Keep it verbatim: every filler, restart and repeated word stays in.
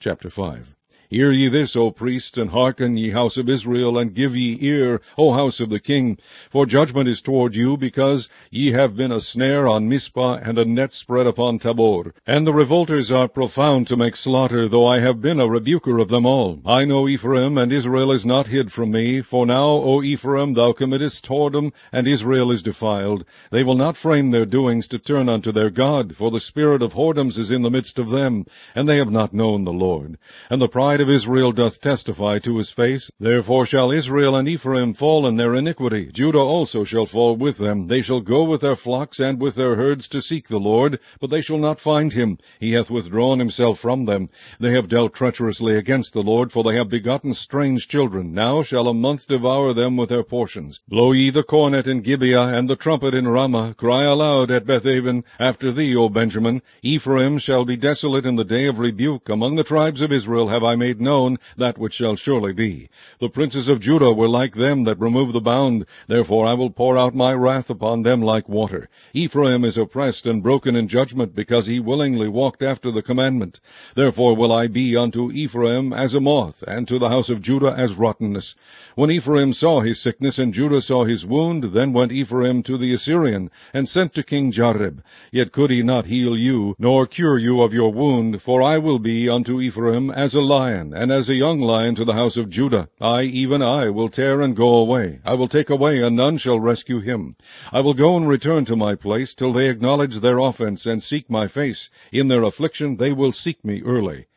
Chapter five. Hear ye this, O priests, and hearken, ye house of Israel, and give ye ear, O house of the king. For judgment is toward you, because ye have been a snare on Mizpah, and a net spread upon Tabor. And the revolters are profound to make slaughter, though I have been a rebuker of them all. I know Ephraim, and Israel is not hid from me. For now, O Ephraim, thou committest whoredom, and Israel is defiled. They will not frame their doings to turn unto their God, for the spirit of whoredoms is in the midst of them, and they have not known the Lord. And the pride of Israel doth testify to his face. Therefore shall Israel and Ephraim fall in their iniquity. Judah also shall fall with them. They shall go with their flocks and with their herds to seek the Lord, but they shall not find him. He hath withdrawn himself from them. They have dealt treacherously against the Lord, for they have begotten strange children. Now shall a month devour them with their portions. Blow ye the cornet in Gibeah, and the trumpet in Ramah. Cry aloud at Bethaven. After thee, O Benjamin. Ephraim shall be desolate in the day of rebuke. Among the tribes of Israel have I made known that which shall surely be. The princes of Judah were like them that remove the bound. Therefore I will pour out my wrath upon them like water. Ephraim is oppressed and broken in judgment, because he willingly walked after the commandment. Therefore will I be unto Ephraim as a moth, and to the house of Judah as rottenness. When Ephraim saw his sickness, and Judah saw his wound, then went Ephraim to the Assyrian, and sent to King Jareb. Yet could he not heal you, nor cure you of your wound, for I will be unto Ephraim as a lion, and as a young lion to the house of Judah. I, even I, will tear and go away. I will take away, and none shall rescue him. I will go and return to my place, till they acknowledge their offense, and seek my face. In their affliction they will seek me early.